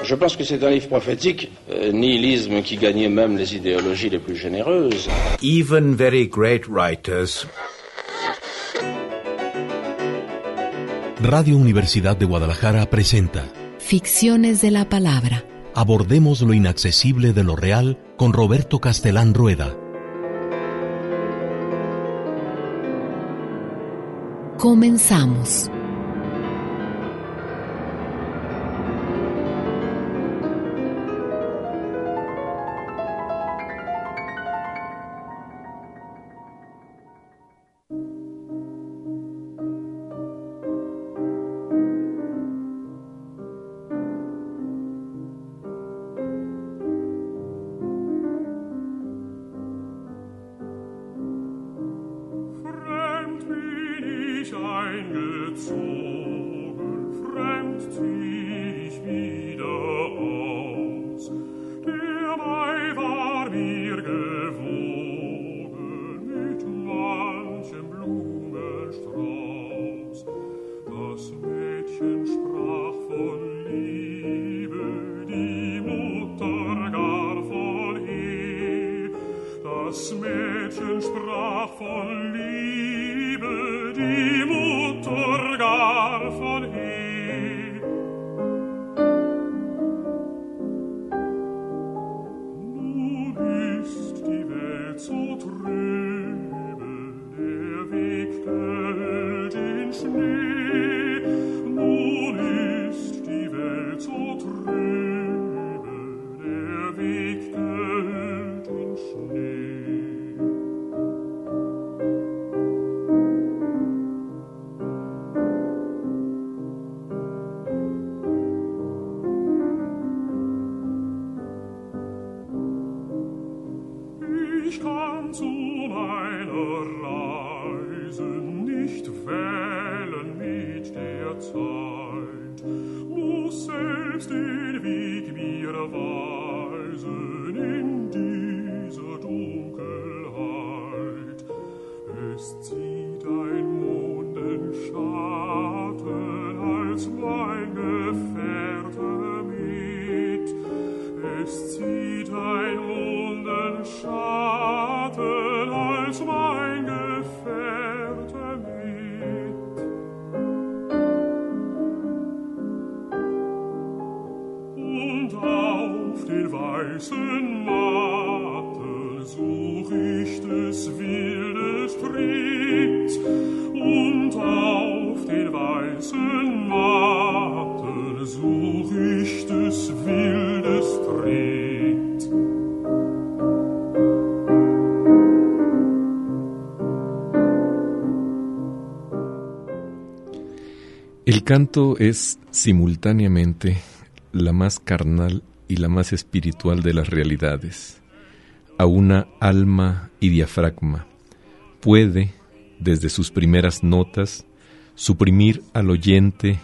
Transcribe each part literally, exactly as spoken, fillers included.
Je pense que c'est un livre prophétique, euh, nihilisme qui gagnait même les idéologies les plus généreuses. Even very great writers. Radio Universidad de Guadalajara presenta Ficciones de la palabra. Abordemos lo inaccesible de lo real con Roberto Castelán Rueda. Comenzamos. El canto es simultáneamente la más carnal y la más espiritual de las realidades. A una alma y diafragma puede, desde sus primeras notas, suprimir al oyente,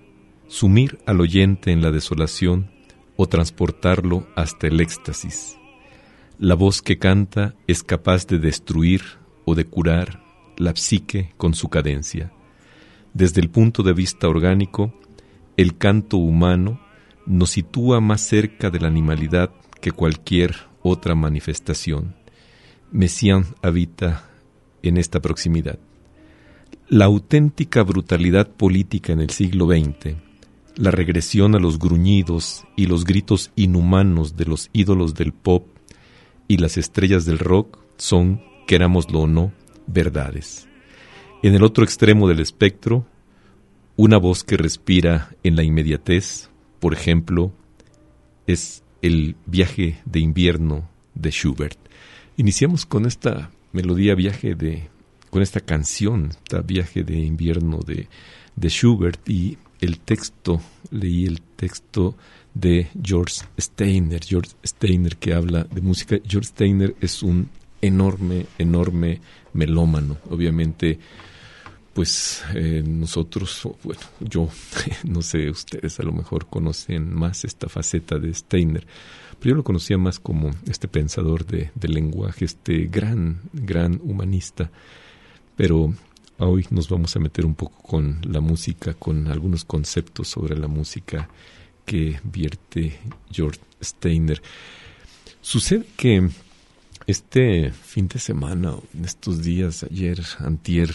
sumir al oyente en la desolación o transportarlo hasta el éxtasis. La voz que canta es capaz de destruir o de curar la psique con su cadencia. Desde el punto de vista orgánico, el canto humano nos sitúa más cerca de la animalidad que cualquier otra manifestación. Messiaen habita en esta proximidad. La auténtica brutalidad política en el siglo veinte, la regresión a los gruñidos y los gritos inhumanos de los ídolos del pop y las estrellas del rock son, querámoslo o no, verdades. En el otro extremo del espectro, una voz que respira en la inmediatez, por ejemplo, es el Viaje de invierno de Schubert. Iniciamos con esta melodía Viaje de, con esta canción, esta Viaje de invierno de, de Schubert, y el texto, leí el texto de George Steiner, George Steiner que habla de música. George Steiner es un enorme, enorme melómano, obviamente. Pues eh, nosotros, bueno, yo, no sé, ustedes a lo mejor conocen más esta faceta de Steiner, pero yo lo conocía más como este pensador de, de lenguaje, este gran, gran humanista. Pero hoy nos vamos a meter un poco con la música, con algunos conceptos sobre la música que vierte George Steiner. Sucede que este fin de semana, en estos días, ayer, antier,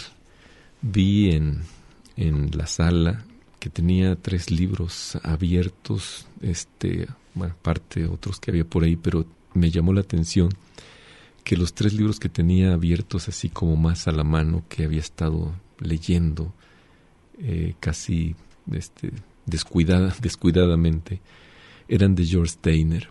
vi en, en la sala que tenía tres libros abiertos, este, bueno, aparte otros que había por ahí, pero me llamó la atención que los tres libros que tenía abiertos así como más a la mano, que había estado leyendo eh, casi este, descuidada, descuidadamente, eran de George Steiner.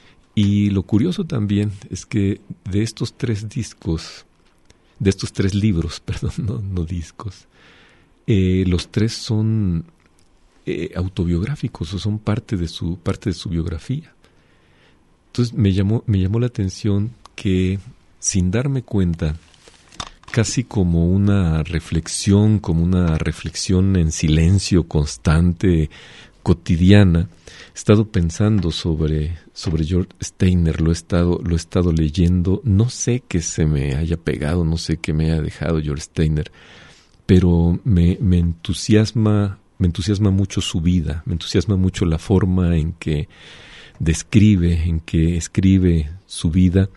Y lo curioso también es que de estos tres discos, de estos tres libros, perdón, no, no discos, eh, los tres son eh, autobiográficos o son parte de su parte de su biografía. Entonces me llamó me llamó la atención que, sin darme cuenta, casi como una reflexión, como una reflexión en silencio constante, cotidiana, he estado pensando sobre, sobre George Steiner, lo he estado, lo he estado leyendo. No sé qué se me haya pegado, no sé qué me haya dejado George Steiner, pero me, me entusiasma, me entusiasma mucho su vida, me entusiasma mucho la forma en que describe, en que escribe su vida,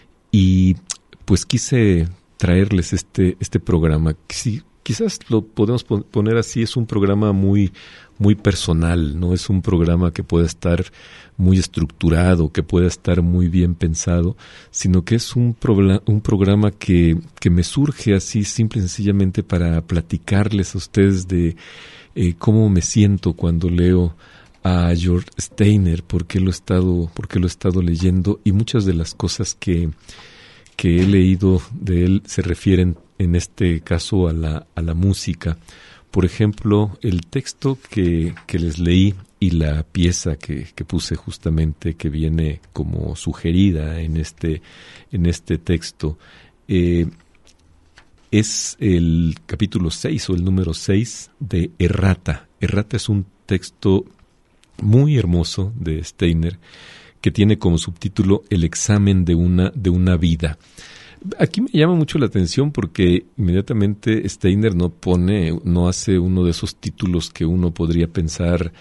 y pues quise traerles este, este programa. Sí, quizás lo podemos poner así, es un programa muy, muy personal, no es un programa que pueda estar muy estructurado, que pueda estar muy bien pensado, sino que es un, pro- un programa que, que me surge así simple y sencillamente para platicarles a ustedes de eh, cómo me siento cuando leo a George Steiner, por qué lo he estado, por qué lo he estado leyendo, y muchas de las cosas que, que he leído de él se refieren en este caso a la, a la música. Por ejemplo, el texto que, que les leí y la pieza que, que puse justamente, que viene como sugerida en este, en este texto, eh, es el capítulo seis o el número seis de Errata. Errata es un texto muy hermoso de Steiner que tiene como subtítulo El examen de una, de una vida. Aquí me llama mucho la atención porque inmediatamente Steiner no pone, no hace uno de esos títulos que uno podría pensar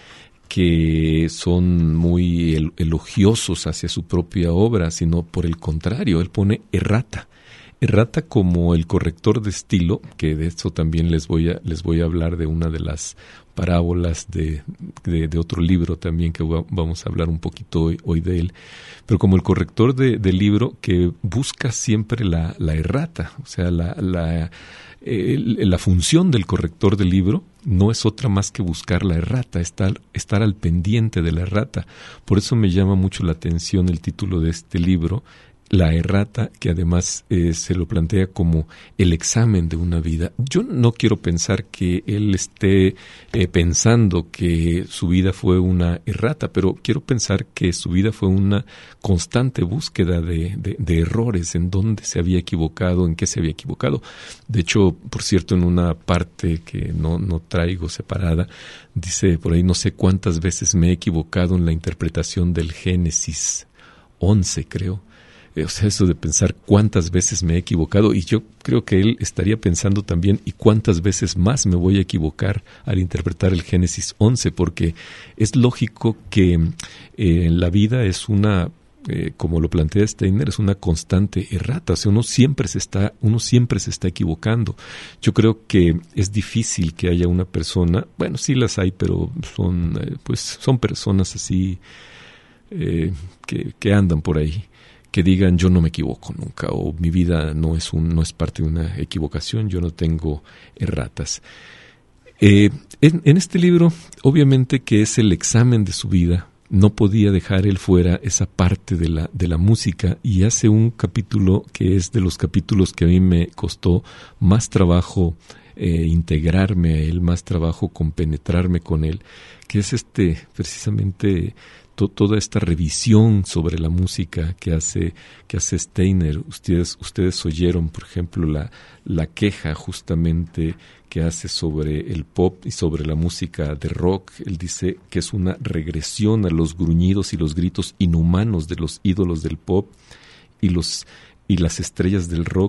que son muy el, elogiosos hacia su propia obra, sino por el contrario, él pone errata. Errata como el corrector de estilo, que de eso también les voy a, les voy a hablar de una de las parábolas de, de, de otro libro también, que vamos a hablar un poquito hoy, hoy de él, pero como el corrector de, del libro que busca siempre la, la errata, o sea, la, la, el, la función del corrector del libro no es otra más que buscar la errata, estar, estar al pendiente de la errata. Por eso me llama mucho la atención el título de este libro, La errata, que además eh, se lo plantea como el examen de una vida. Yo no quiero pensar que él esté eh, pensando que su vida fue una errata, pero quiero pensar que su vida fue una constante búsqueda de, de, de errores, en dónde se había equivocado, en qué se había equivocado. De hecho, por cierto, en una parte que no, no traigo separada, dice por ahí, no sé cuántas veces me he equivocado en la interpretación del Génesis once, creo. O sea, eso de pensar cuántas veces me he equivocado, y yo creo que él estaría pensando también y cuántas veces más me voy a equivocar al interpretar el Génesis once, porque es lógico que eh, la vida es una, eh, como lo plantea Steiner, es una constante errata, o sea, uno siempre se está, uno siempre se está equivocando. Yo creo que es difícil que haya una persona, bueno, sí las hay, pero son, eh, pues, son personas así eh, que, que andan por ahí, que digan yo no me equivoco nunca, o mi vida no es un no es parte de una equivocación, yo no tengo erratas. Eh, en, en este libro, obviamente que es el examen de su vida, no podía dejar él fuera esa parte de la de la música, y hace un capítulo que es de los capítulos que a mí me costó más trabajo eh, integrarme a él, más trabajo compenetrarme con él, que es este precisamente toda esta revisión sobre la música que hace que hace Steiner. Ustedes ustedes oyeron, por ejemplo, la la queja justamente que hace sobre el pop y sobre la música de rock. Él dice que es una regresión a los gruñidos y los gritos inhumanos de los ídolos del pop y los y las estrellas del rock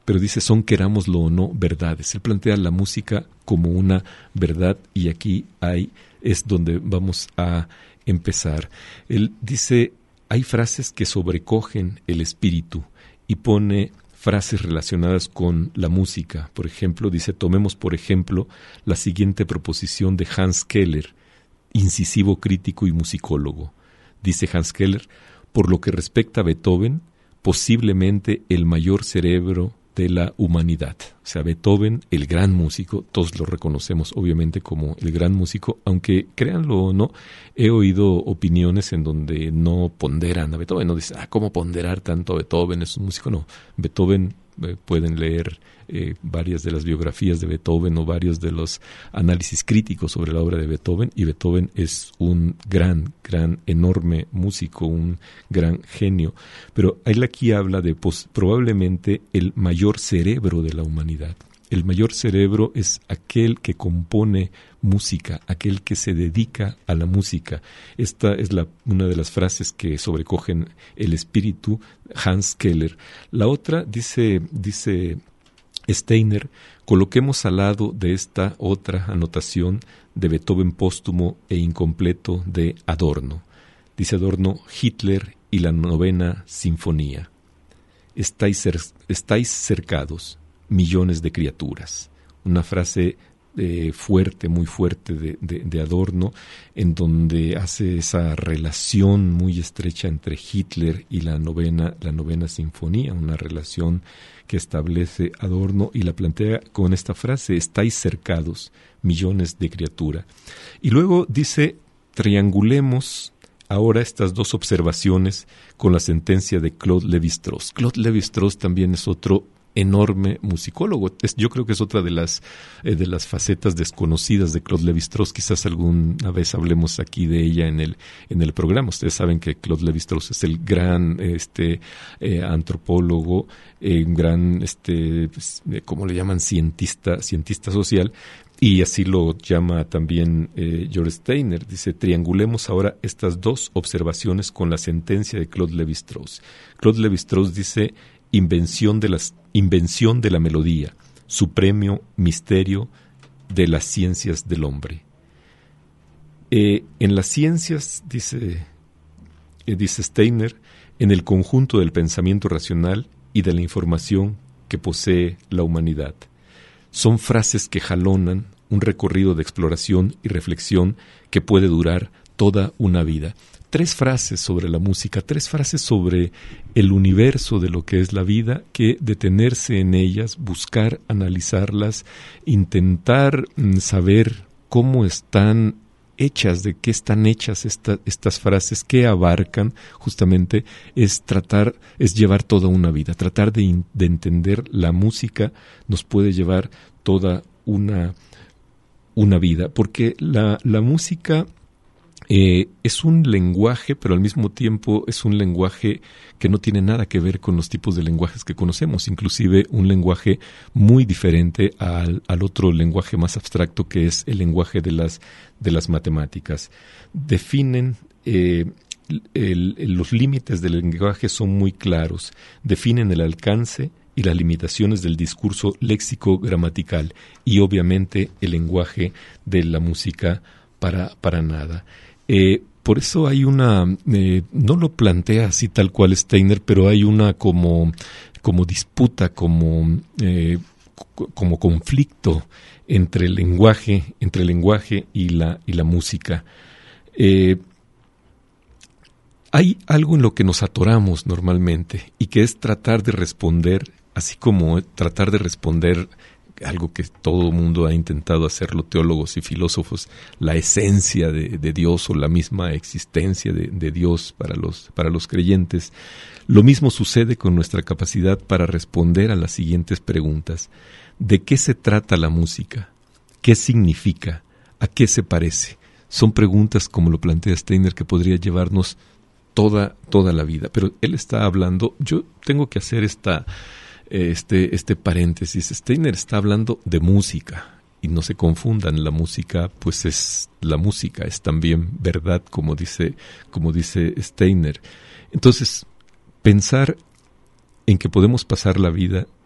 pero dice son, querámoslo o no, verdades. Él plantea la música como una verdad y aquí hay, es donde vamos a empezar. Él dice, hay frases que sobrecogen el espíritu y pone frases relacionadas con la música. Por ejemplo, dice, tomemos por ejemplo la siguiente proposición de Hans Keller, incisivo crítico y musicólogo. Dice Hans Keller, por lo que respecta a Beethoven, posiblemente el mayor cerebro de la humanidad. O sea, Beethoven, el gran músico, todos lo reconocemos obviamente como el gran músico, aunque créanlo o no, he oído opiniones en donde no ponderan a Beethoven, no dicen, ah, ¿cómo ponderar tanto a Beethoven? Es un músico. No, Beethoven, eh, pueden leer eh, varias de las biografías de Beethoven o varios de los análisis críticos sobre la obra de Beethoven, y Beethoven es un gran, gran, enorme músico, un gran genio. Pero él aquí habla de pues, probablemente el mayor cerebro de la humanidad. El mayor cerebro es aquel que compone música, aquel que se dedica a la música. Esta es la, una de las frases que sobrecogen el espíritu, Hans Keller. La otra, dice, dice Steiner, coloquemos al lado de esta otra anotación de Beethoven póstumo e incompleto de Adorno. Dice Adorno, Hitler y la novena sinfonía. Estáis, cer- estáis cercados, millones de criaturas. Una frase eh, fuerte, muy fuerte de, de, de Adorno, en donde hace esa relación muy estrecha entre Hitler y la novena, la novena sinfonía, una relación que establece Adorno y la plantea con esta frase, estáis cercados, millones de criaturas. Y luego dice, triangulemos ahora estas dos observaciones con la sentencia de Claude Lévi-Strauss. Claude Lévi-Strauss también es otro enorme musicólogo. Es, yo creo que es otra de las eh, de las facetas desconocidas de Claude Lévi-Strauss. Quizás alguna vez hablemos aquí de ella en el en el programa. Ustedes saben que Claude Lévi-Strauss es el gran este eh, antropólogo, eh, un gran este pues, eh, ¿cómo le llaman? cientista, cientista social. Y así lo llama también eh, George Steiner. Dice, triangulemos ahora estas dos observaciones con la sentencia de Claude Lévi-Strauss. Claude Lévi-Strauss dice, invención de, las, invención de la melodía, supremo misterio de las ciencias del hombre. Eh, en las ciencias, dice, eh, dice Steiner, en el conjunto del pensamiento racional y de la información que posee la humanidad. Son frases que jalonan un recorrido de exploración y reflexión que puede durar toda una vida. Tres frases sobre la música, tres frases sobre el universo de lo que es la vida, que detenerse en ellas, buscar analizarlas, intentar mm, saber cómo están hechas, de qué están hechas esta, estas frases, qué abarcan, justamente es tratar, es llevar toda una vida, tratar de, in, de entender la música nos puede llevar toda una, una vida, porque la, la música eh, es un lenguaje, pero al mismo tiempo es un lenguaje que no tiene nada que ver con los tipos de lenguajes que conocemos, inclusive un lenguaje muy diferente al, al otro lenguaje más abstracto que es el lenguaje de las, de las matemáticas. Definen, eh, el, el, los límites del lenguaje son muy claros, definen el alcance y las limitaciones del discurso léxico-gramatical y obviamente el lenguaje de la música para, para nada. Eh, por eso hay una, eh, no lo plantea así tal cual Steiner, pero hay una como, como disputa, como, eh, c- como conflicto entre el lenguaje, entre el lenguaje y la, y la música. Eh, hay algo en lo que nos atoramos normalmente y que es tratar de responder, así como tratar de responder algo que todo el mundo ha intentado hacerlo, teólogos y filósofos, la esencia de, de Dios o la misma existencia de, de Dios para los, para los creyentes. Lo mismo sucede con nuestra capacidad para responder a las siguientes preguntas. ¿De qué se trata la música? ¿Qué significa? ¿A qué se parece? Son preguntas, como lo plantea Steiner, que podría llevarnos toda, toda la vida. Pero él está hablando, yo tengo que hacer esta... Este, este paréntesis. Steiner está hablando de música y no se confundan, la música pues es la música, es también verdad, como dice, como dice Steiner. Entonces, pensar en que podemos pasar la vida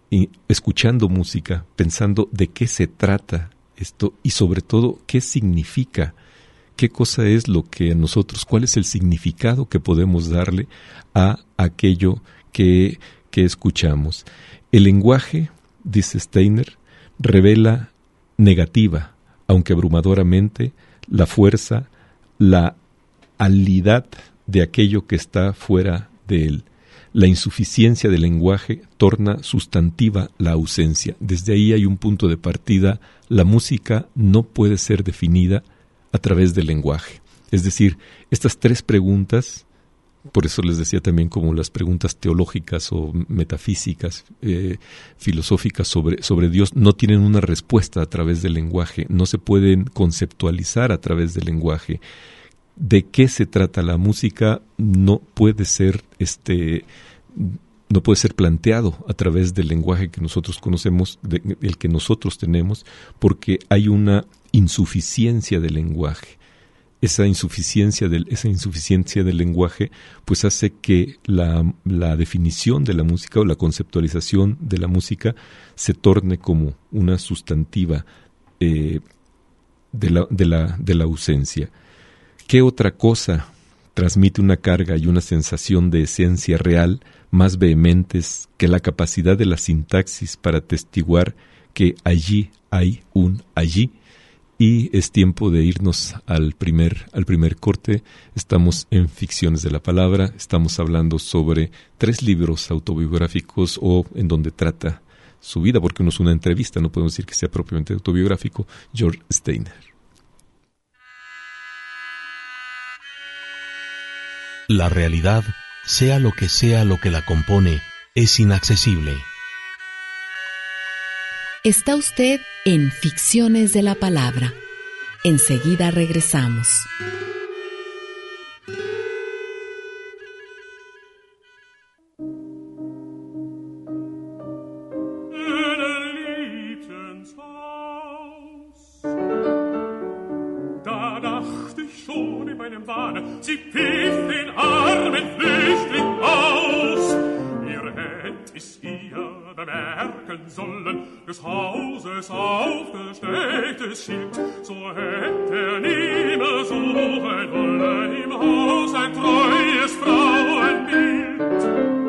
escuchando música, pensando de qué se trata esto y sobre todo qué significa, qué cosa es lo que nosotros, cuál es el significado que podemos darle a aquello que, que escuchamos. El lenguaje, dice Steiner, revela negativa, aunque abrumadoramente, la fuerza, la alidad de aquello que está fuera de él. La insuficiencia del lenguaje torna sustantiva la ausencia. Desde ahí hay un punto de partida. La música no puede ser definida a través del lenguaje. Es decir, estas tres preguntas, por eso les decía también como las preguntas teológicas o metafísicas, eh, filosóficas sobre, sobre Dios, no tienen una respuesta a través del lenguaje, no se pueden conceptualizar a través del lenguaje. ¿De qué se trata la música? No puede ser este no puede ser planteado a través del lenguaje que nosotros conocemos, de, el que nosotros tenemos, porque hay una insuficiencia del lenguaje. Esa insuficiencia del esa insuficiencia del lenguaje pues hace que la, la definición de la música o la conceptualización de la música se torne como una sustantiva eh, de la de la de la ausencia. ¿Qué otra cosa transmite una carga y una sensación de esencia real más vehementes que la capacidad de la sintaxis para atestiguar que allí hay un allí? Y es tiempo de irnos al primer, al primer corte. Estamos en Ficciones de la Palabra, estamos hablando sobre tres libros autobiográficos o en donde trata su vida, porque no es una entrevista, no podemos decir que sea propiamente autobiográfico, George Steiner. La realidad, sea lo que sea lo que la compone, es inaccesible. Está usted en Ficciones de la Palabra. Enseguida regresamos. Sie pfiff den armen Flüchtling aus. Ihr hätt es ihr bemerken sollen, des Hauses aufgestelltes Schild, so hätt er nimmer suchen wollen im Haus ein treues Frauenbild.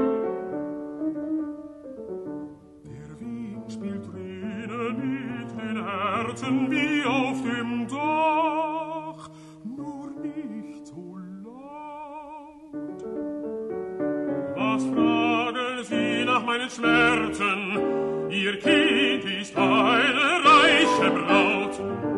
Der Wind spielt drinnen mit den Herzen wie auf dem Dach, nur nicht so laut. Was fragen Sie nach meinen Schmerzen? Ihr Kind ist eine reiche Braut.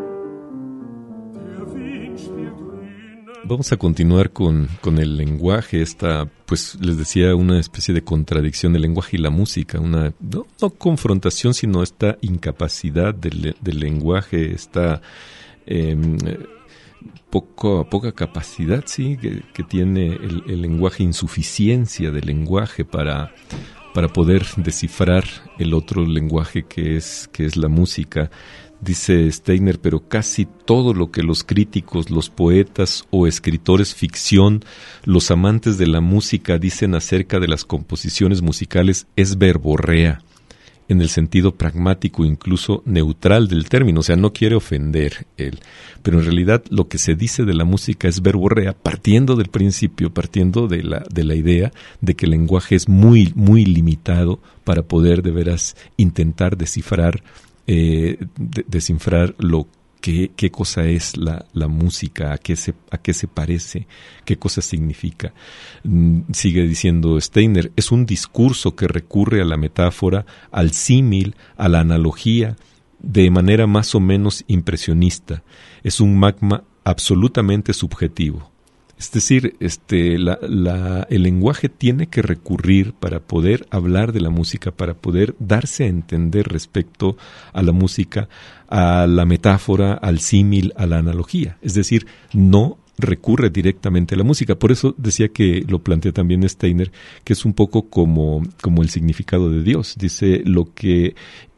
Der Wind spielt drinnen. Vamos a continuar con, con el lenguaje, esta, pues les decía, una especie de contradicción del lenguaje y la música, una no, no confrontación, sino esta incapacidad del, del lenguaje, esta eh, poco, poca capacidad, sí, que, que tiene el, el lenguaje, insuficiencia del lenguaje para, para poder descifrar el otro lenguaje que es, que es la música. Dice Steiner, pero casi todo lo que los críticos, los poetas o escritores ficción, los amantes de la música dicen acerca de las composiciones musicales es verborrea, en el sentido pragmático, incluso neutral del término, o sea, no quiere ofender él, pero en realidad lo que se dice de la música es verborrea, partiendo del principio, partiendo de la, de la idea de que el lenguaje es muy, muy limitado para poder de veras intentar descifrar Eh, de, descifrar lo que qué cosa es la, la música, a qué se a qué se parece, qué cosa significa. Mm, sigue diciendo Steiner, es un discurso que recurre a la metáfora, al símil, a la analogía, de manera más o menos impresionista. Es un magma absolutamente subjetivo. Es decir, este, la, la, el lenguaje tiene que recurrir para poder hablar de la música, para poder darse a entender respecto a la música, a la metáfora, al símil, a la analogía. Es decir, no recurre directamente a la música. Por eso decía que lo plantea también Steiner, que es un poco como, como el significado de Dios. Dice, lo que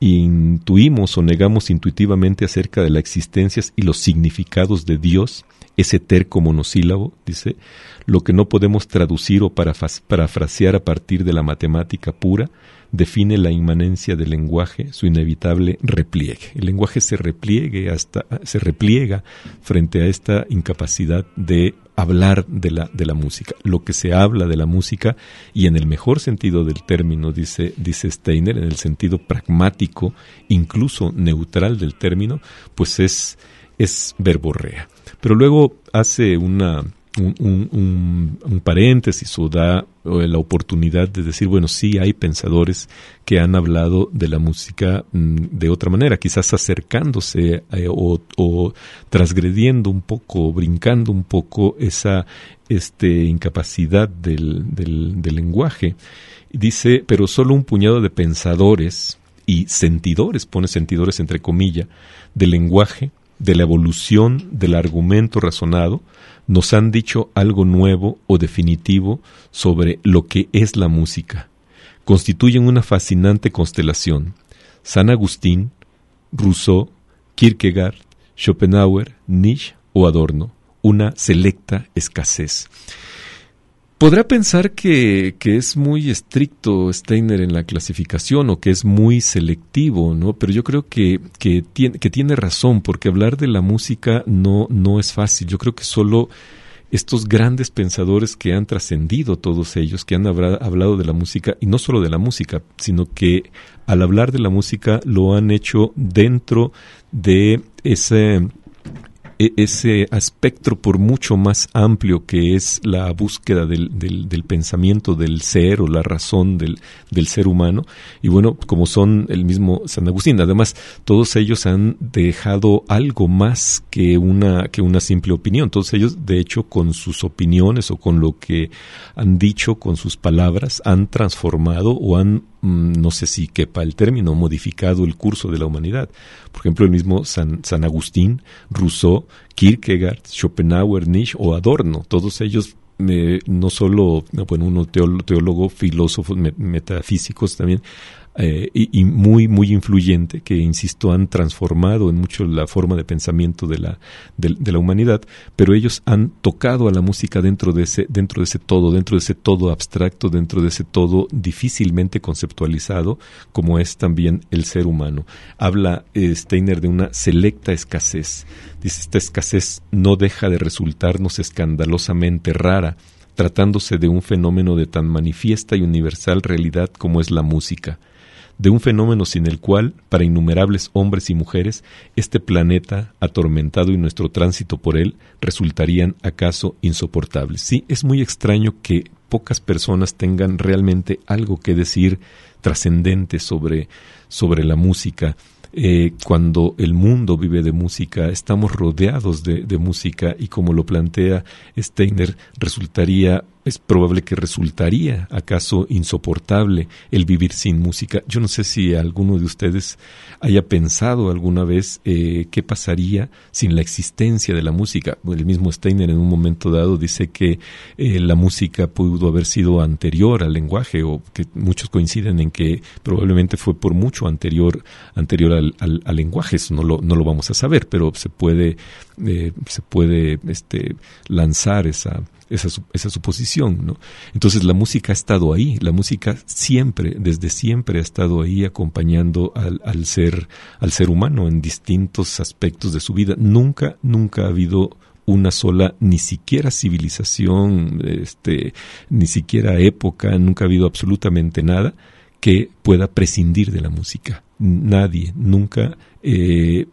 intuimos o negamos intuitivamente acerca de la existencia y los significados de Dios, ese terco monosílabo, dice, lo que no podemos traducir o parafas- parafrasear a partir de la matemática pura, define la inmanencia del lenguaje, su inevitable repliegue. El lenguaje se repliegue hasta, se repliega frente a esta incapacidad de hablar de la, de la música. Lo que se habla de la música, y en el mejor sentido del término, dice, dice Steiner, en el sentido pragmático, incluso neutral del término, pues es, es verborrea. Pero luego hace una... Un, un, un, un paréntesis o da la oportunidad de decir, bueno, sí hay pensadores que han hablado de la música mm, de otra manera, quizás acercándose eh, o, o transgrediendo un poco, brincando un poco esa este, incapacidad del, del, del lenguaje. Dice, pero solo un puñado de pensadores y sentidores, pone sentidores entre comillas, del lenguaje, de la evolución del argumento razonado, nos han dicho algo nuevo o definitivo sobre lo que es la música. Constituyen una fascinante constelación. San Agustín, Rousseau, Kierkegaard, Schopenhauer, Nietzsche o Adorno. Una selecta escasez. Podrá pensar que, que es muy estricto Steiner en la clasificación o que es muy selectivo, ¿no? Pero yo creo que, que, tiene, que tiene razón, porque hablar de la música no, no es fácil. Yo creo que solo estos grandes pensadores que han trascendido, todos ellos, que han habla, hablado de la música, y no solo de la música, sino que al hablar de la música lo han hecho dentro de ese... ese espectro por mucho más amplio que es la búsqueda del, del, del pensamiento del ser o la razón del, del ser humano. Y bueno, como son el mismo San Agustín, además todos ellos han dejado algo más que una, que una simple opinión. Todos ellos, de hecho, con sus opiniones o con lo que han dicho, con sus palabras, han transformado o han, no sé si quepa el término, modificado el curso de la humanidad. Por ejemplo, el mismo San, San Agustín, Rousseau, Kierkegaard, Schopenhauer, Nietzsche o Adorno, todos ellos eh, no solo, bueno, uno teólogo, teólogo filósofos, me, metafísicos también, eh, y, y muy, muy influyente, que, insisto, han transformado en mucho la forma de pensamiento de la, de, de la humanidad, pero ellos han tocado a la música dentro de ese, dentro de ese todo, dentro de ese todo abstracto, dentro de ese todo difícilmente conceptualizado, como es también el ser humano. Habla eh, Steiner de una selecta escasez. Dice, esta escasez no deja de resultarnos escandalosamente rara, tratándose de un fenómeno de tan manifiesta y universal realidad como es la música, de un fenómeno sin el cual, para innumerables hombres y mujeres, este planeta atormentado y nuestro tránsito por él resultarían acaso insoportables. Sí, es muy extraño que pocas personas tengan realmente algo que decir trascendente sobre, sobre la música. Eh, cuando el mundo vive de música, estamos rodeados de, de música, y como lo plantea Steiner, resultaría, es probable que resultaría acaso insoportable el vivir sin música. Yo no sé si alguno de ustedes haya pensado alguna vez eh, qué pasaría sin la existencia de la música. El mismo Steiner en un momento dado dice que eh, la música pudo haber sido anterior al lenguaje, o que muchos coinciden en que probablemente fue por mucho anterior, anterior al Al, al lenguaje. Eso no lo, no lo vamos a saber, pero se puede, eh, se puede este, lanzar esa, esa, esa suposición, ¿no? Entonces la música ha estado ahí, la música siempre, desde siempre ha estado ahí acompañando al, al, ser, al ser humano en distintos aspectos de su vida. Nunca, nunca ha habido una sola, ni siquiera civilización, este, ni siquiera época, nunca ha habido absolutamente nada que pueda prescindir de la música. Nadie nunca eh,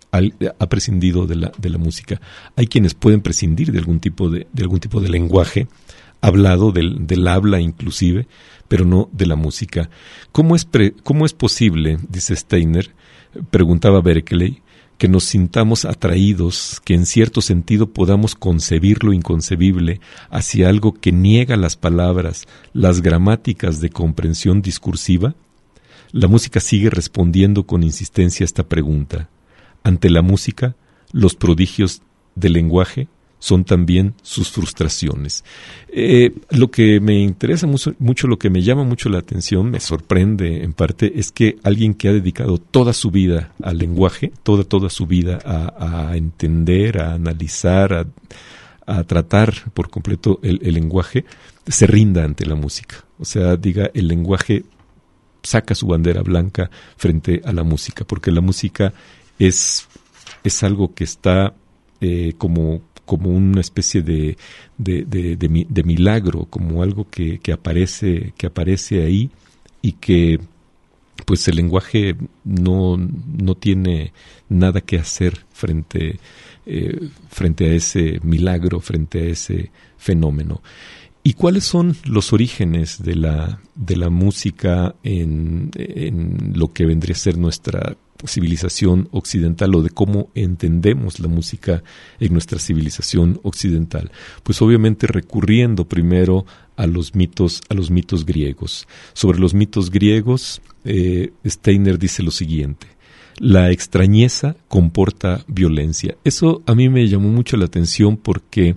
ha prescindido de la, de la música. Hay quienes pueden prescindir de algún tipo de, de algún tipo de lenguaje hablado, del, del habla inclusive, pero no de la música. ¿Cómo es, pre, cómo es posible, dice Steiner, preguntaba Berkeley, que nos sintamos atraídos, que en cierto sentido podamos concebir lo inconcebible hacia algo que niega las palabras, las gramáticas de comprensión discursiva? La música sigue respondiendo con insistencia a esta pregunta. Ante la música, los prodigios del lenguaje son también sus frustraciones. Eh, lo que me interesa mucho, mucho, lo que me llama mucho la atención, me sorprende en parte, es que alguien que ha dedicado toda su vida al lenguaje, toda, toda su vida a, a entender, a analizar, a, a tratar por completo el, el lenguaje, se rinda ante la música. O sea, diga, el lenguaje saca su bandera blanca frente a la música, porque la música es, es algo que está eh, como, como una especie de, de, de, de, de milagro, como algo que, que, aparece, que aparece ahí y que pues el lenguaje no, no tiene nada que hacer frente, eh, frente a ese milagro, frente a ese fenómeno. ¿Y cuáles son los orígenes de la, de la música en, en lo que vendría a ser nuestra civilización occidental, o de cómo entendemos la música en nuestra civilización occidental? Pues obviamente recurriendo primero a los mitos, a los mitos griegos. Sobre los mitos griegos, eh, Steiner dice lo siguiente: la extrañeza comporta violencia. Eso a mí me llamó mucho la atención porque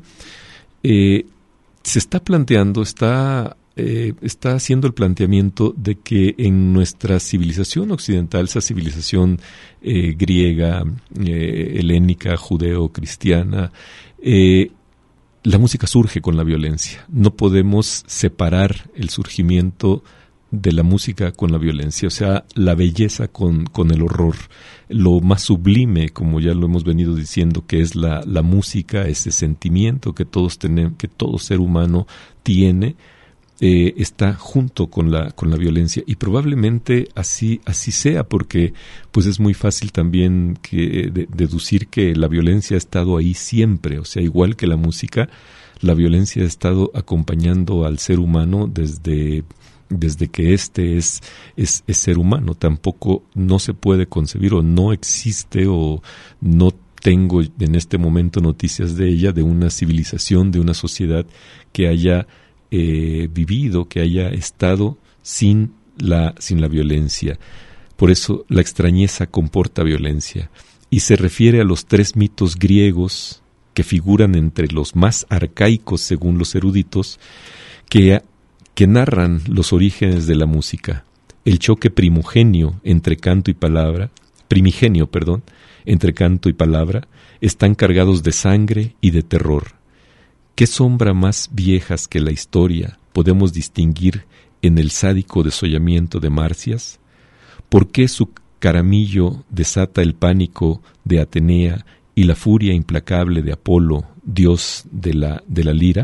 eh, se está planteando, está, eh, está haciendo el planteamiento de que en nuestra civilización occidental, esa civilización eh, griega, eh, helénica, judeo-cristiana, eh, la música surge con la violencia. No podemos separar el surgimiento de la música con la violencia, o sea, la belleza con, con el horror. Lo más sublime, como ya lo hemos venido diciendo, que es la, la música, ese sentimiento que todos tenemos, que todo ser humano tiene, eh, está junto con la, con la violencia, y probablemente así, así sea, porque pues es muy fácil también que, de, deducir que la violencia ha estado ahí siempre. O sea, igual que la música, la violencia ha estado acompañando al ser humano desde desde que éste es, es, es ser humano. Tampoco no se puede concebir, o no existe, o no tengo en este momento noticias de ella, de una civilización, de una sociedad que haya eh, vivido, que haya estado sin la, sin la violencia. Por eso la extrañeza comporta violencia, y se refiere a los tres mitos griegos que figuran entre los más arcaicos según los eruditos, que que narran los orígenes de la música. El choque primogenio entre canto y palabra, primigenio, perdón, entre canto y palabra, están cargados de sangre y de terror. ¿Qué sombra más viejas que la historia podemos distinguir en el sádico desollamiento de Marcias? ¿Por qué su caramillo desata el pánico de Atenea y la furia implacable de Apolo, dios de la, de la lira?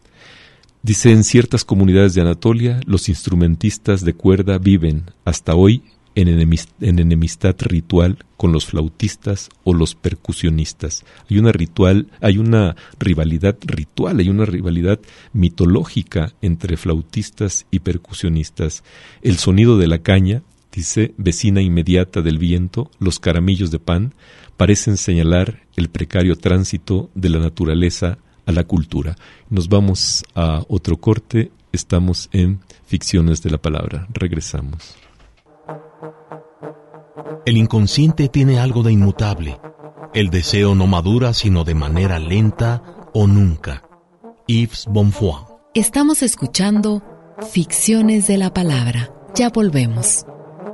Dice, en ciertas comunidades de Anatolia, los instrumentistas de cuerda viven, hasta hoy, en, enemist- en enemistad ritual con los flautistas o los percusionistas. Hay una ritual, hay una rivalidad ritual, hay una rivalidad mitológica entre flautistas y percusionistas. El sonido de la caña, dice, vecina inmediata del viento, los caramillos de pan, parecen señalar el precario tránsito de la naturaleza a la cultura. Nos vamos a otro corte. Estamos en Ficciones de la Palabra. Regresamos. El inconsciente tiene algo de inmutable. El deseo no madura sino de manera lenta o nunca. Yves Bonfoy. Estamos escuchando Ficciones de la Palabra. Ya volvemos.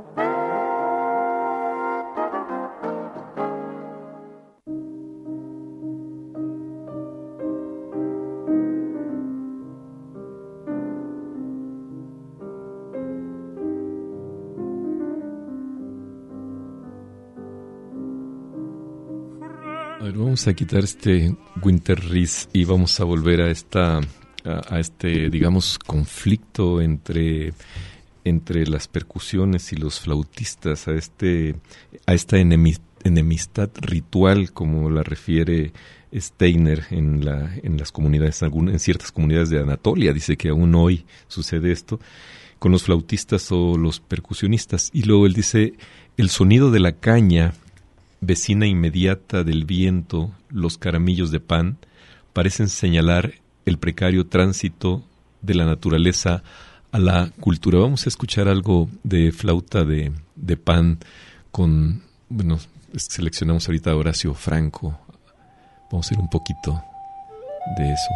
A ver, vamos a quitar este Winterreise y vamos a volver a esta a, a este, digamos, conflicto entre entre las percusiones y los flautistas, a este a esta enemistad ritual, como la refiere Steiner en la en las comunidades, en ciertas comunidades de Anatolia. Dice que aún hoy sucede esto con los flautistas o los percusionistas. Y luego él dice, el sonido de la caña, vecina inmediata del viento, los caramillos de pan, parecen señalar el precario tránsito de la naturaleza a la cultura. Vamos a escuchar algo de flauta de, de pan con, bueno, seleccionamos ahorita a Horacio Franco. Vamos a ir un poquito de eso.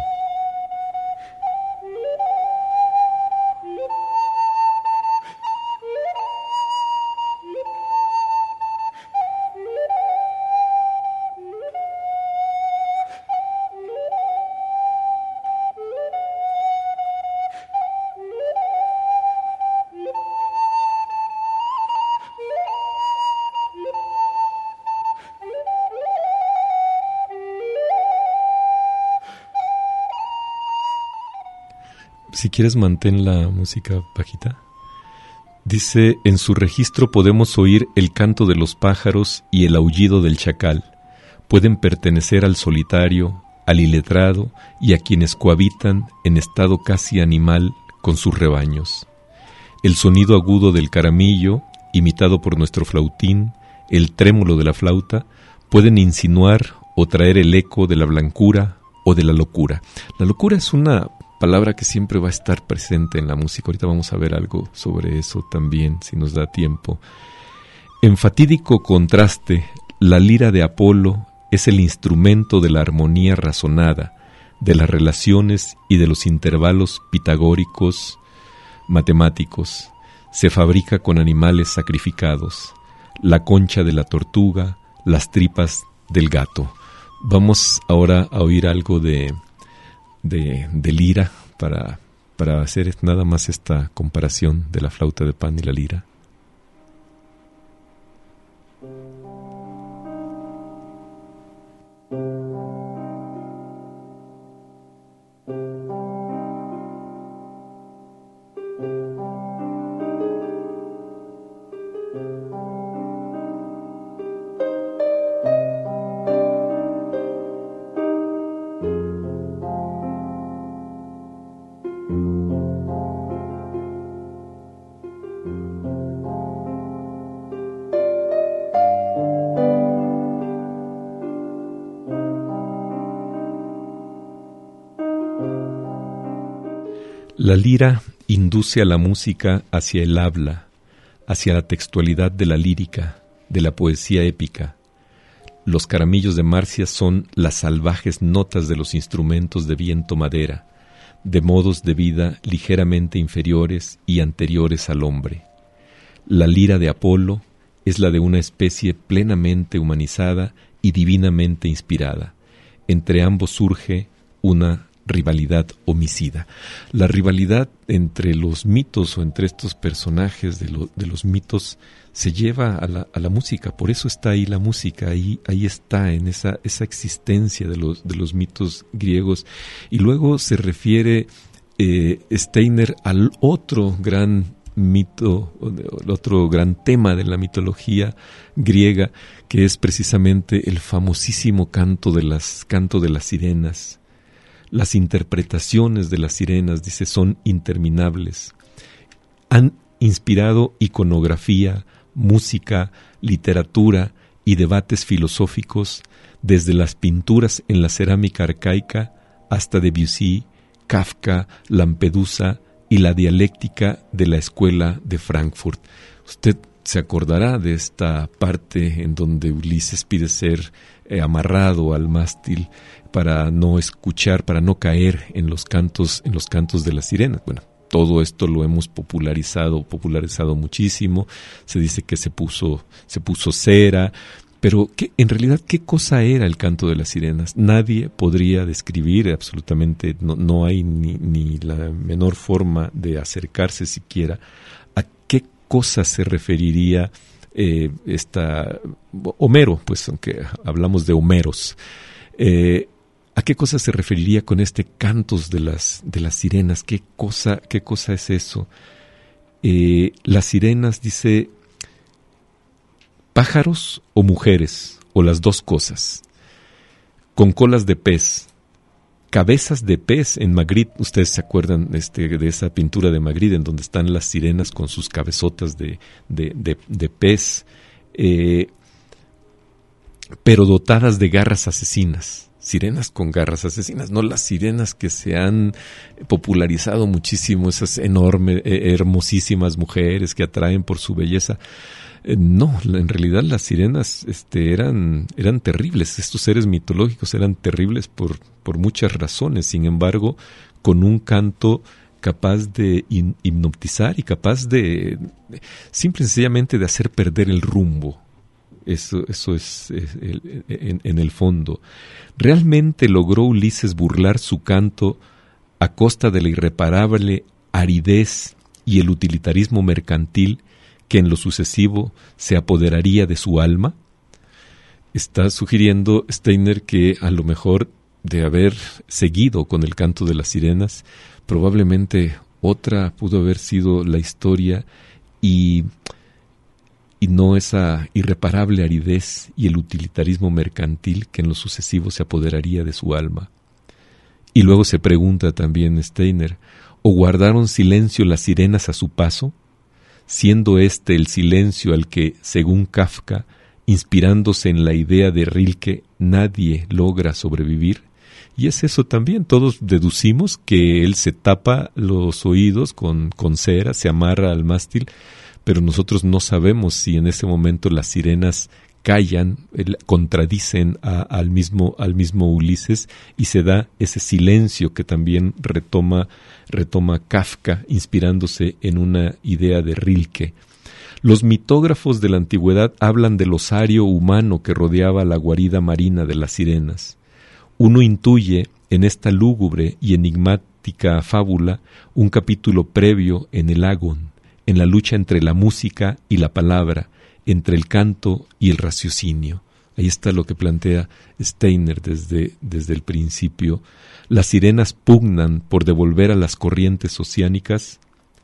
Si quieres, mantén la música bajita. Dice, en su registro podemos oír el canto de los pájaros y el aullido del chacal. Pueden pertenecer al solitario, al iletrado y a quienes cohabitan en estado casi animal con sus rebaños. El sonido agudo del caramillo, imitado por nuestro flautín, el trémulo de la flauta, pueden insinuar o traer el eco de la blancura o de la locura. La locura es una palabra que siempre va a estar presente en la música. Ahorita vamos a ver algo sobre eso también, si nos da tiempo. En fatídico contraste, la lira de Apolo es el instrumento de la armonía razonada, de las relaciones y de los intervalos pitagóricos matemáticos. Se fabrica con animales sacrificados, la concha de la tortuga, las tripas del gato. Vamos ahora a oír algo de De, de lira para, para hacer nada más esta comparación de la flauta de Pan y la lira. La lira induce a la música hacia el habla, hacia la textualidad de la lírica, de la poesía épica. Los caramillos de Marcia son las salvajes notas de los instrumentos de viento madera, de modos de vida ligeramente inferiores y anteriores al hombre. La lira de Apolo es la de una especie plenamente humanizada y divinamente inspirada. Entre ambos surge una rivalidad homicida. La rivalidad entre los mitos o entre estos personajes de, lo, de los mitos se lleva a la, a la música. Por eso está ahí la música, ahí, ahí está en esa, esa existencia de los, de los mitos griegos. Y luego se refiere eh, Steiner al otro gran mito, el otro gran tema de la mitología griega, que es precisamente el famosísimo canto de las, canto de las sirenas. Las interpretaciones de las sirenas, dice, son interminables. Han inspirado iconografía, música, literatura y debates filosóficos desde las pinturas en la cerámica arcaica hasta Debussy, Kafka, Lampedusa y la dialéctica de la escuela de Frankfurt. Usted se acordará de esta parte en donde Ulises pide ser eh, amarrado al mástil para no escuchar, para no caer en los cantos, en los cantos de las sirenas. Bueno, todo esto lo hemos popularizado, popularizado muchísimo. Se dice que se puso, se puso cera, pero ¿qué, en realidad qué cosa era el canto de las sirenas? Nadie podría describir, absolutamente, no, no hay ni, ni la menor forma de acercarse siquiera a qué cosa se referiría eh, esta Homero, pues aunque hablamos de Homeros. Eh, ¿A qué cosa se referiría con este cantos de las, de las sirenas? ¿Qué cosa, qué cosa es eso? Eh, las sirenas, dice, pájaros o mujeres, o las dos cosas, con colas de pez, cabezas de pez en Magritte. Ustedes se acuerdan este, de esa pintura de Magritte en donde están las sirenas con sus cabezotas de, de, de, de pez, eh, pero dotadas de garras asesinas. Sirenas con garras asesinas, no las sirenas que se han popularizado muchísimo, esas enormes, eh, hermosísimas mujeres que atraen por su belleza. Eh, no, en realidad las sirenas este, eran, eran terribles. Estos seres mitológicos eran terribles por, por muchas razones. Sin embargo, con un canto capaz de in, hipnotizar y capaz de, de simple y sencillamente de hacer perder el rumbo. Eso, eso es, es el, en, en el fondo. ¿Realmente logró Ulises burlar su canto a costa de la irreparable aridez y el utilitarismo mercantil que en lo sucesivo se apoderaría de su alma? Está sugiriendo Steiner que a lo mejor de haber seguido con el canto de las sirenas, probablemente otra pudo haber sido la historia y, y no esa irreparable aridez y el utilitarismo mercantil que en lo sucesivo se apoderaría de su alma. Y luego se pregunta también Steiner, ¿o guardaron silencio las sirenas a su paso? Siendo este el silencio al que, según Kafka, inspirándose en la idea de Rilke, nadie logra sobrevivir. Y es eso también, todos deducimos que él se tapa los oídos con, con cera, se amarra al mástil, pero nosotros no sabemos si en ese momento las sirenas callan, el, contradicen a, al, mismo, al mismo Ulises y se da ese silencio que también retoma, retoma Kafka, inspirándose en una idea de Rilke. Los mitógrafos de la antigüedad hablan del osario humano que rodeaba la guarida marina de las sirenas. Uno intuye en esta lúgubre y enigmática fábula un capítulo previo en el Agón, en la lucha entre la música y la palabra, entre el canto y el raciocinio. Ahí está lo que plantea Steiner desde, desde el principio. Las sirenas pugnan por devolver a las corrientes oceánicas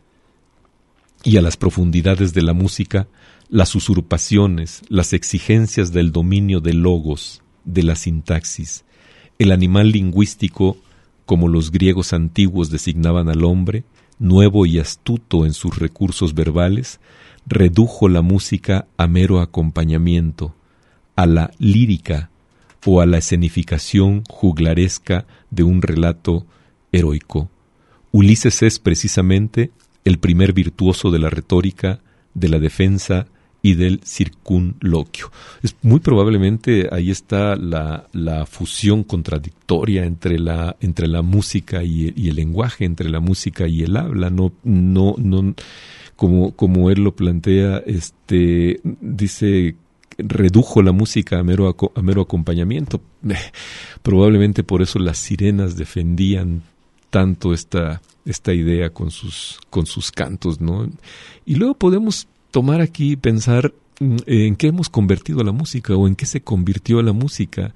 y a las profundidades de la música las usurpaciones, las exigencias del dominio del logos, de la sintaxis. El animal lingüístico, como los griegos antiguos designaban al hombre, nuevo y astuto en sus recursos verbales, redujo la música a mero acompañamiento, a la lírica o a la escenificación juglaresca de un relato heroico. Ulises es precisamente el primer virtuoso de la retórica, de la defensa y del circunloquio. Es muy probablemente ahí está la, la fusión contradictoria entre la, entre la música y el, y el lenguaje, entre la música y el habla. No, no, no, como, como él lo plantea, este, dice, redujo la música a mero, a mero acompañamiento. Probablemente por eso las sirenas defendían tanto esta, esta idea con sus, con sus cantos, ¿no? Y luego podemos tomar aquí y pensar en qué hemos convertido la música o en qué se convirtió la música.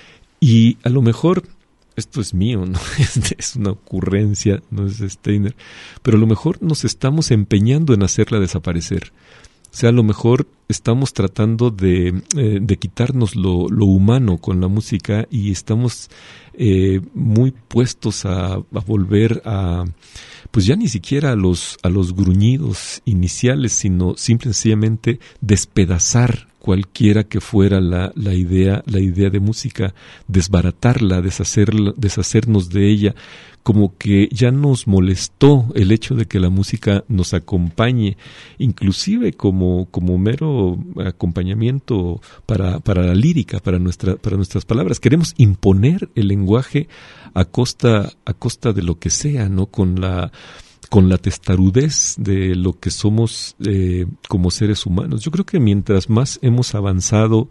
Y a lo mejor, esto es mío, no es una ocurrencia, no es de Steiner, pero a lo mejor nos estamos empeñando en hacerla desaparecer. O sea, a lo mejor estamos tratando de, eh, de quitarnos lo, lo humano con la música y estamos eh, muy puestos a, a volver a, pues ya ni siquiera a los, a los gruñidos iniciales, sino simple y sencillamente despedazar cualquiera que fuera la, la idea, la idea de música, desbaratarla, deshacerla, deshacernos de ella, como que ya nos molestó el hecho de que la música nos acompañe, inclusive como, como mero acompañamiento para, para la lírica, para nuestra, para nuestras palabras. Queremos imponer el lenguaje a costa, a costa de lo que sea, ¿no? Con la, con la testarudez de lo que somos eh, como seres humanos. Yo creo que mientras más hemos avanzado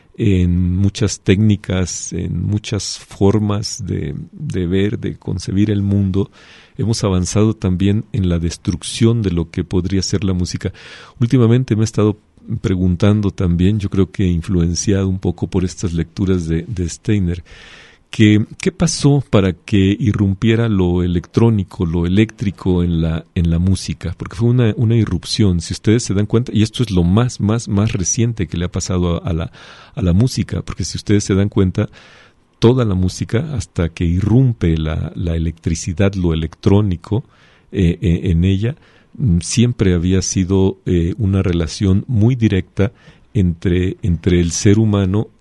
en muchas técnicas, en muchas formas de, de ver, de concebir el mundo, hemos avanzado también en la destrucción de lo que podría ser la música. Últimamente me he estado preguntando también, yo creo que influenciado un poco por estas lecturas de, de Steiner, que qué pasó para que irrumpiera lo electrónico, lo eléctrico en la en la música, porque fue una una irrupción, si ustedes se dan cuenta, y esto es lo más más más reciente que le ha pasado a, a la a la música, porque si ustedes se dan cuenta, toda la música hasta que irrumpe la la electricidad, lo electrónico eh, eh, en ella, siempre había sido eh, una relación muy directa entre entre el ser humano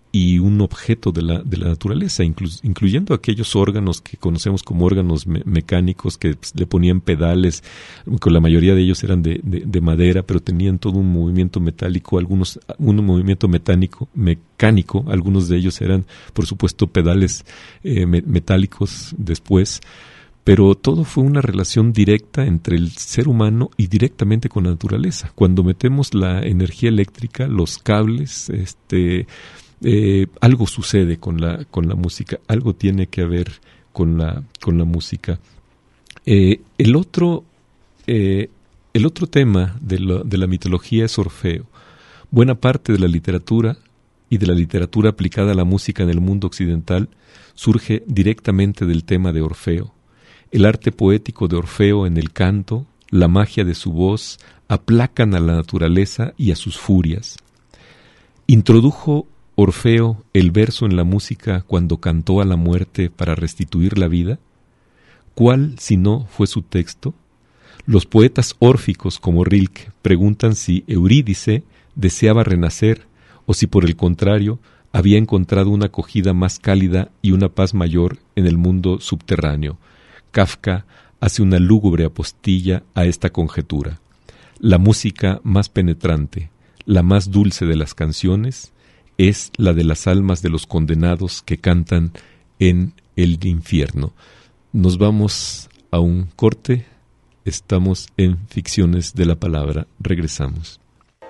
y un objeto de la, de la naturaleza, inclu- incluyendo aquellos órganos que conocemos como órganos me- mecánicos que pues, le ponían pedales, con la mayoría de ellos eran de, de, de madera, pero tenían todo un movimiento metálico, algunos un movimiento metánico, mecánico, algunos de ellos eran, por supuesto, pedales eh, me- metálicos después, pero todo fue una relación directa entre el ser humano y directamente con la naturaleza. Cuando metemos la energía eléctrica, los cables, este Eh, algo sucede con la con la música, algo tiene que ver con la con la música. Eh, el otro eh, el otro tema de la, de la mitología es Orfeo. Buena parte de la literatura y de la literatura aplicada a la música en el mundo occidental surge directamente del tema de Orfeo. El arte poético de Orfeo en el canto, la magia de su voz, aplacan a la naturaleza y a sus furias. Introdujo Orfeo el verso en la música cuando cantó a la muerte para restituir la vida. ¿Cuál, si no, fue su texto? Los poetas órficos como Rilke preguntan si Eurídice deseaba renacer o si por el contrario había encontrado una acogida más cálida y una paz mayor en el mundo subterráneo. Kafka hace una lúgubre apostilla a esta conjetura. La música más penetrante, la más dulce de las canciones, es la de las almas de los condenados que cantan en el infierno. Nos vamos a un corte. Estamos en Ficciones de la Palabra. Regresamos.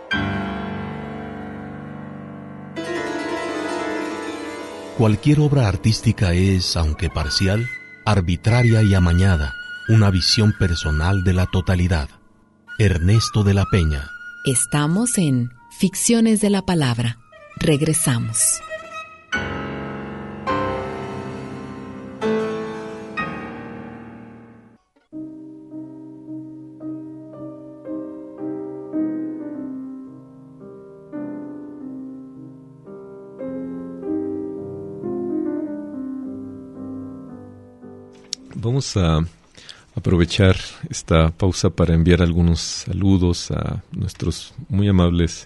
Cualquier obra artística es, aunque parcial, arbitraria y amañada, una visión personal de la totalidad. Ernesto de la Peña. Estamos en Ficciones de la Palabra. Regresamos. Vamos a aprovechar esta pausa para enviar algunos saludos a nuestros muy amables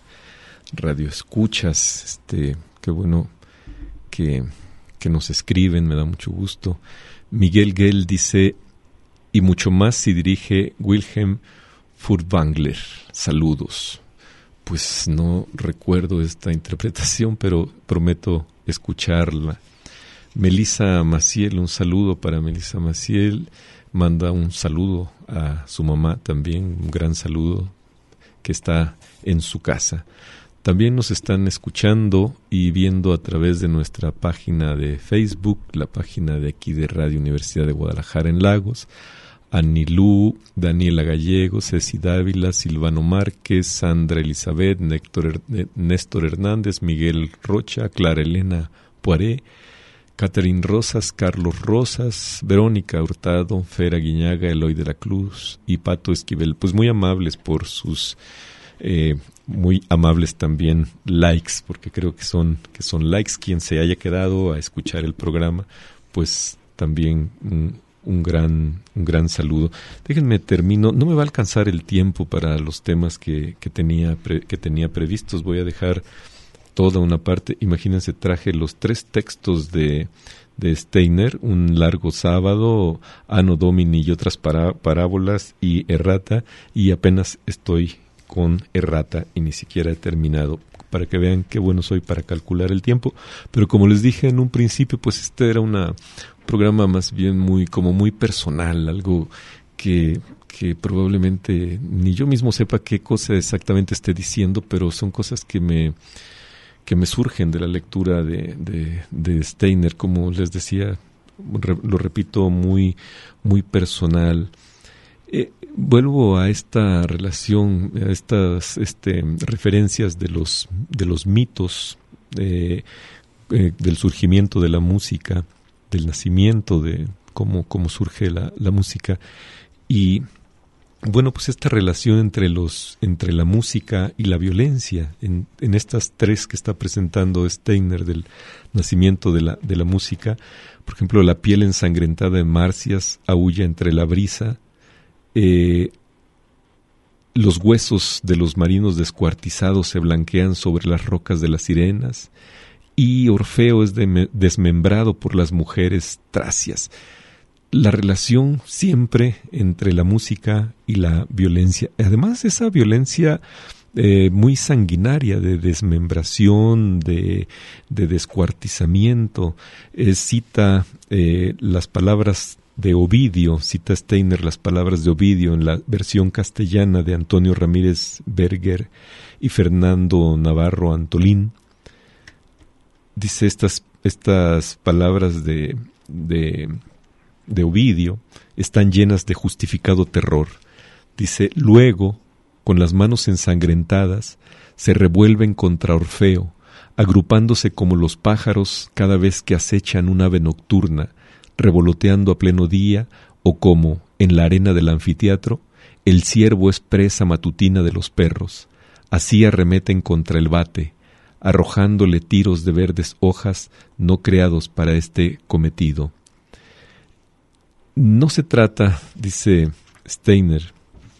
radioescuchas. Este, qué bueno que, que nos escriben, me da mucho gusto. Miguel Gell dice, y mucho más si dirige Wilhelm Furtwängler. Saludos. Pues no recuerdo esta interpretación, pero prometo escucharla. Melissa Maciel, un saludo para Melissa Maciel. Manda un saludo a su mamá también, un gran saludo, que está en su casa. También nos están escuchando y viendo a través de nuestra página de Facebook, la página de aquí de Radio Universidad de Guadalajara en Lagos. Anilú, Daniela Gallego, Ceci Dávila, Silvano Márquez, Sandra Elizabeth, Néctor, Néstor Hernández, Miguel Rocha, Clara Elena Poiré, Catherine Rosas, Carlos Rosas, Verónica Hurtado, Fera Guiñaga, Eloy de la Cruz y Pato Esquivel. Pues muy amables por sus, eh, muy amables también likes, porque creo que son, que son likes. Quien se haya quedado a escuchar el programa, pues también un, un gran, un gran saludo. Déjenme termino, no me va a alcanzar el tiempo para los temas que, que tenía, pre, que tenía previstos. Voy a dejar toda una parte. Imagínense, traje los tres textos de, de Steiner, Un largo sábado, Anno Domini y otras para, parábolas y Errata, y apenas estoy con Errata y ni siquiera he terminado, para que vean qué bueno soy para calcular el tiempo. Pero como les dije en un principio, pues este era una, un programa más bien muy, como muy personal, algo que que probablemente ni yo mismo sepa qué cosa exactamente esté diciendo, pero son cosas que me que me surgen de la lectura de, de, de Steiner, como les decía, re, lo repito, muy, muy personal. Eh, vuelvo a esta relación, a estas este, referencias de los, de los mitos, eh, eh, del surgimiento de la música, del nacimiento de cómo, cómo surge la, la música, y bueno, pues esta relación entre los entre la música y la violencia, en, en estas tres que está presentando Steiner del nacimiento de la, de la música. Por ejemplo, la piel ensangrentada de Marcias aúlla entre la brisa, eh, los huesos de los marinos descuartizados se blanquean sobre las rocas de las sirenas, y Orfeo es de- desmembrado por las mujeres tracias. La relación siempre entre la música y la violencia. Además, esa violencia eh, muy sanguinaria de desmembración, de, de descuartizamiento. Eh, cita eh, las palabras de Ovidio, cita Steiner las palabras de Ovidio en la versión castellana de Antonio Ramírez Berger y Fernando Navarro Antolín. Dice estas, estas palabras de, de, de Ovidio están llenas de justificado terror. Dice: luego, con las manos ensangrentadas, se revuelven contra Orfeo, agrupándose como los pájaros cada vez que acechan un ave nocturna, revoloteando a pleno día, o como, en la arena del anfiteatro, el ciervo es presa matutina de los perros. Así arremeten contra el vate, arrojándole tiros de verdes hojas no creados para este cometido. No se trata, dice Steiner,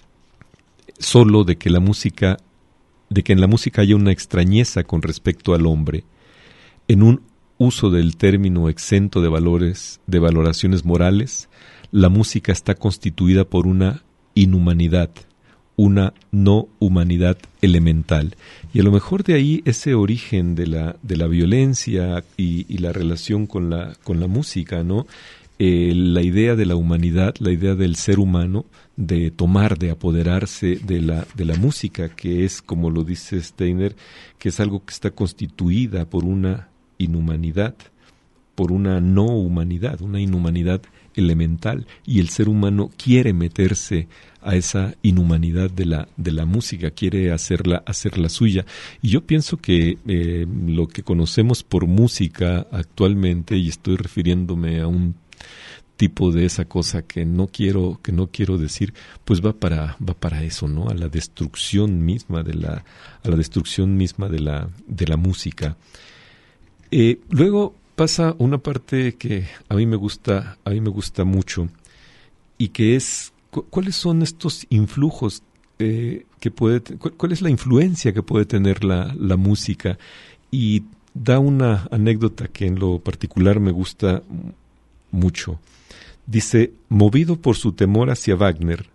solo de que la música, de que en la música haya una extrañeza con respecto al hombre, en un uso del término exento de valores, de valoraciones morales. La música está constituida por una inhumanidad, una no humanidad elemental. Y a lo mejor de ahí ese origen de la, de la violencia y, y la relación con la, con la música, ¿no? Eh, la idea de la humanidad, la idea del ser humano, de tomar, de apoderarse de la, de la música, que es, como lo dice Steiner, que es algo que está constituida por una inhumanidad, por una no humanidad, una inhumanidad elemental, y el ser humano quiere meterse a esa inhumanidad de la, de la música, quiere hacerla, hacerla suya. Y yo pienso que eh, lo que conocemos por música actualmente, y estoy refiriéndome a un tipo de esa cosa que no quiero, que no quiero decir, pues va para, va para eso, ¿no? A la destrucción misma de la, a la destrucción misma de la, de la música. Eh, luego pasa una parte que a mí me gusta, a mí me gusta mucho, y que es cu- cuáles son estos influjos eh, que puede, cu- cuál es la influencia que puede tener la, la música, y da una anécdota que en lo particular me gusta mucho. Dice: movido por su temor hacia Wagner,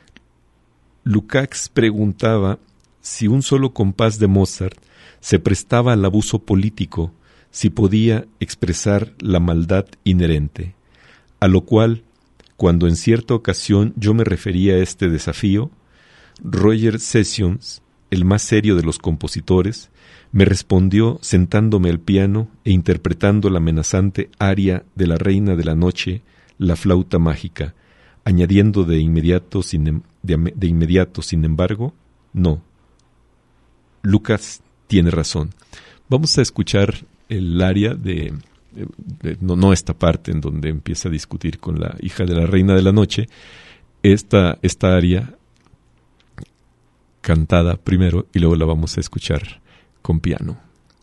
Lukács preguntaba si un solo compás de Mozart se prestaba al abuso político, si podía expresar la maldad inherente. A lo cual, cuando en cierta ocasión yo me refería a este desafío, Roger Sessions, el más serio de los compositores, me respondió sentándome al piano e interpretando la amenazante aria de la Reina de la Noche, la flauta mágica, añadiendo de inmediato, sin, de, de inmediato, sin embargo, no. Lucas tiene razón. Vamos a escuchar el aria de, de, de no, no esta parte en donde empieza a discutir con la hija de la Reina de la Noche, esta, esta aria cantada primero y luego la vamos a escuchar con piano.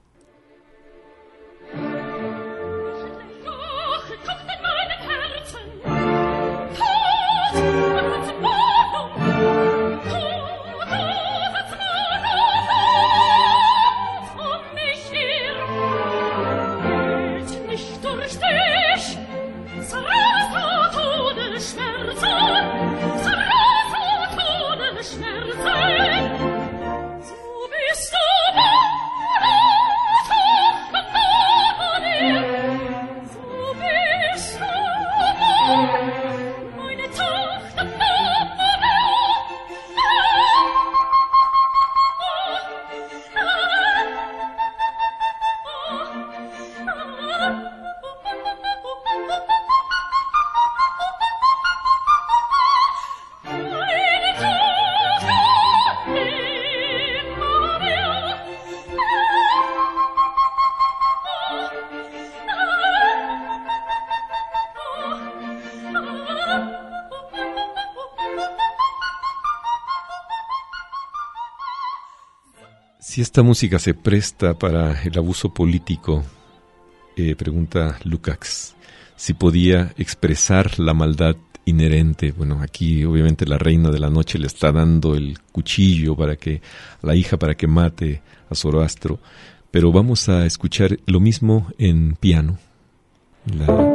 Si esta música se presta para el abuso político, eh, pregunta Lukács, si podía expresar la maldad inherente. Bueno, aquí obviamente la Reina de la Noche le está dando el cuchillo para que a la hija para que mate a Zoroastro, pero vamos a escuchar lo mismo en piano. La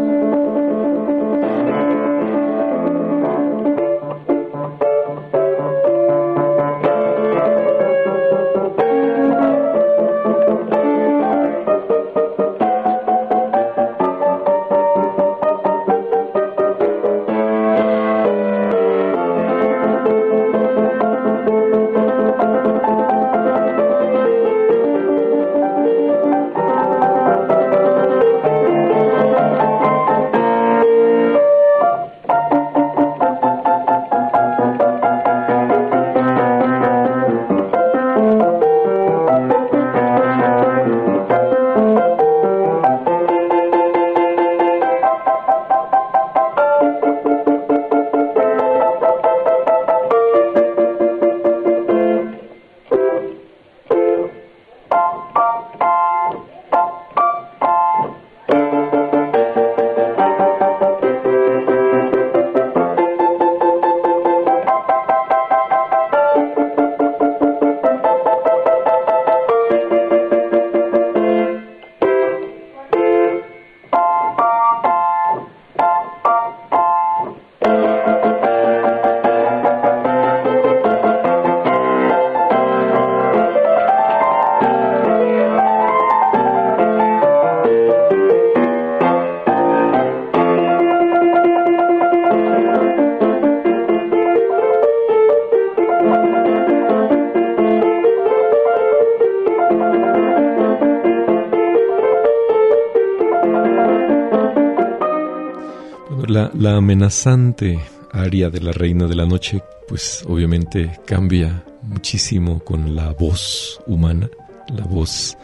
La, la amenazante aria de la Reina de la Noche, pues obviamente cambia muchísimo con la voz humana, la voz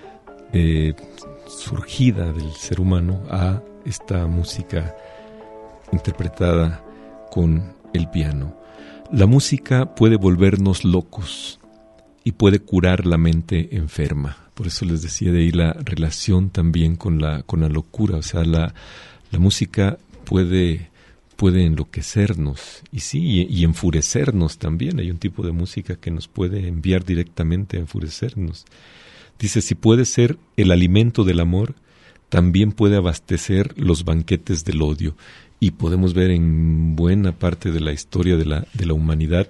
eh, surgida del ser humano a esta música interpretada con el piano. La música puede volvernos locos y puede curar la mente enferma. Por eso les decía de ahí la relación también con la, con la locura, o sea, la, la música puede, puede enloquecernos y sí, y, y enfurecernos también. Hay un tipo de música que nos puede enviar directamente a enfurecernos. Dice, si puede ser el alimento del amor, también puede abastecer los banquetes del odio. Y podemos ver en buena parte de la historia de la, de la humanidad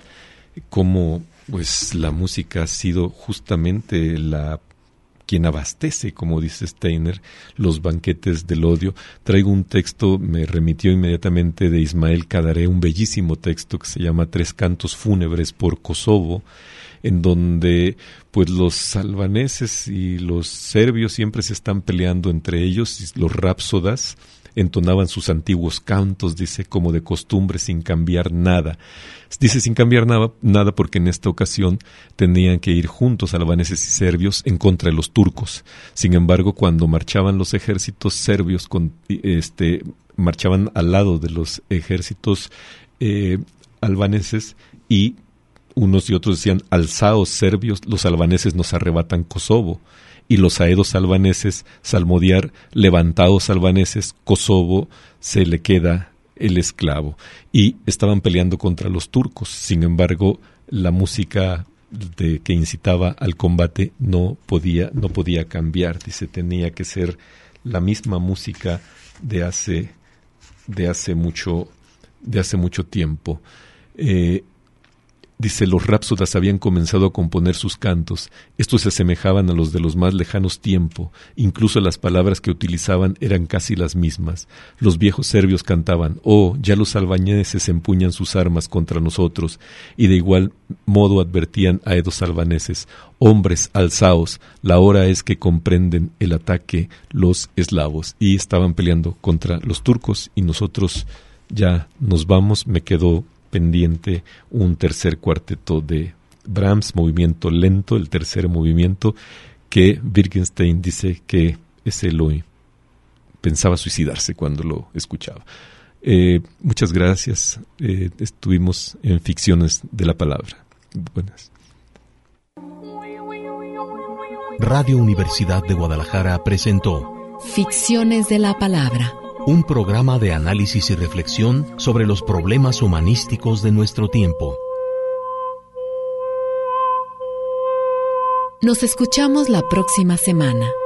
cómo pues, la música ha sido justamente la quien abastece, como dice Steiner, los banquetes del odio. Traigo un texto, me remitió inmediatamente de Ismael Kadaré, un bellísimo texto que se llama Tres cantos fúnebres por Kosovo, en donde pues los albaneses y los serbios siempre se están peleando entre ellos, y los rapsodas entonaban sus antiguos cantos, dice, como de costumbre, sin cambiar nada. Dice sin cambiar nada, nada porque en esta ocasión tenían que ir juntos albaneses y serbios en contra de los turcos. Sin embargo, cuando marchaban los ejércitos serbios, con, este, marchaban al lado de los ejércitos eh, albaneses y unos y otros decían, alzaos serbios, los albaneses nos arrebatan Kosovo. Y los aedos albaneses, salmodiar, levantaos albaneses, Kosovo se le queda el esclavo. Y estaban peleando contra los turcos. Sin embargo, la música de, que incitaba al combate no podía, no podía cambiar. Dice, tenía que ser la misma música de hace, de hace mucho, de hace mucho tiempo. Eh, Dice, los rapsodas habían comenzado a componer sus cantos. Estos se asemejaban a los de los más lejanos tiempos. Incluso las palabras que utilizaban eran casi las mismas. Los viejos serbios cantaban, oh, ya los albaneses empuñan sus armas contra nosotros. Y de igual modo advertían a edos albaneses, hombres, alzaos, la hora es que comprenden el ataque los eslavos. Y estaban peleando contra los turcos y nosotros ya nos vamos, me quedó pendiente un tercer cuarteto de Brahms, movimiento lento, el tercer movimiento, que Wittgenstein dice que ese lo pensaba suicidarse cuando lo escuchaba. Eh, muchas gracias. Eh, estuvimos en Ficciones de la Palabra. Buenas. Radio Universidad de Guadalajara presentó Ficciones de la Palabra, un programa de análisis y reflexión sobre los problemas humanísticos de nuestro tiempo. Nos escuchamos la próxima semana.